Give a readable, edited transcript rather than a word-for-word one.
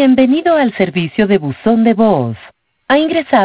Bienvenido al servicio de buzón de voz. Ha ingresado